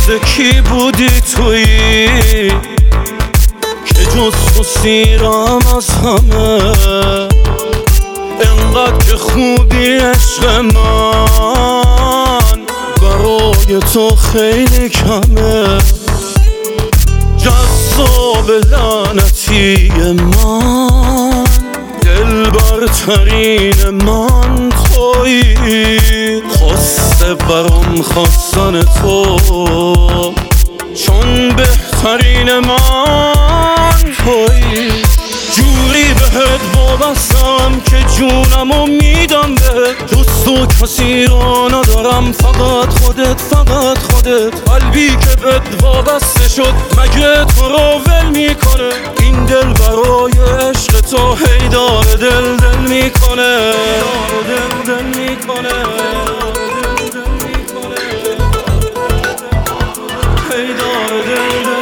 مرد کی بودی تویی که جز تو سیرم از همه، انقدر که خوبی عشق من برای تو خیلی کمه. جذاب لعنتی من، دلبرترین من تویی، خواسته برام خواستن تو، چون بهترین من تویی. جوری بهت وابستم که جونمو میدم بهت، جز تو کسی رو ندارم، فقط خودت، فقط خودت. قلبی که بهت وابسته شد مگه تو رو ول میکنه؟ این دل برای عشق تو هی داره دل دل میکنه، دل دل میکنه، هی داره دل دل.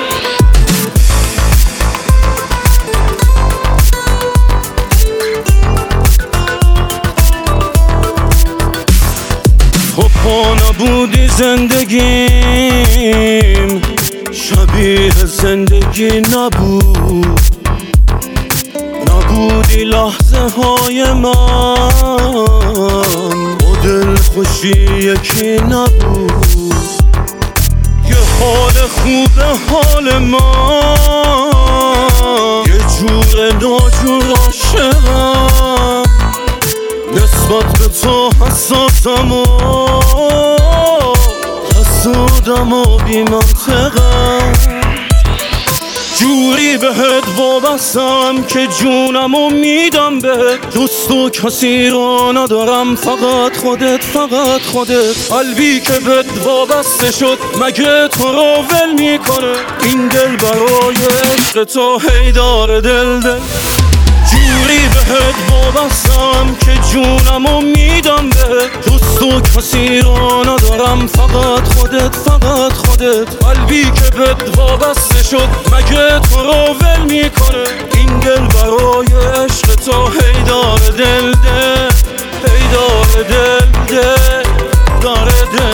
تو پا نبودی زندگیم شبیه زندگی نبود، نبودی لحظه های من با دل خوشی یکی نبود. یه حال خوبه حال من، یه جور ناجور عاشقم، نسبت به تو حساسم و حسودم و بی منطقم. جوری بهت وابستم که جونمو میدم بهت، جز تو کسی رو ندارم، فقط خودت، فقط خودت. قلبی که بهت وابسته شد مگه تو رو ول میکنه؟ این دل برای عشق تو هی داره دل دل. جوری بهت وابستم که جونمو میدم بهت، جز تو کسی رو ندارم، فقط خودت، فقط خودت. قلبی که بهت وابسته شد مگه تو رو ول میکنه؟ این دل برای عشق تو هی داره دل دل، هی داره دل دل، داره دل.